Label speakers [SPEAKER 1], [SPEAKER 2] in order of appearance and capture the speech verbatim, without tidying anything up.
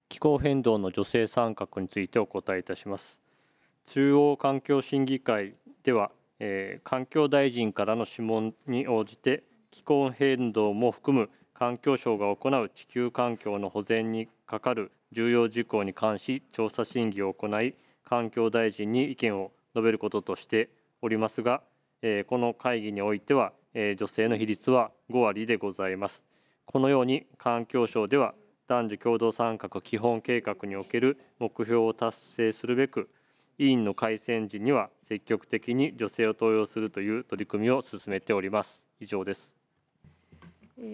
[SPEAKER 1] 気候変動の女性参画についてお答えいたします。中央環境審議会では、えー環境大臣からの諮問に応じて気候変動も含む環境省が行う地球環境の保全にかかる重要事項に関し調査審議を行い、環境大臣に意見を述べることとしておりますが、えーこの会議においては、えー女性の比率はご割でございます。このように環境省では男女共同参画基本計画における目標を達成するべく、委員の改選時には積極的に女性を登用するという取り組みを進めております。以上です。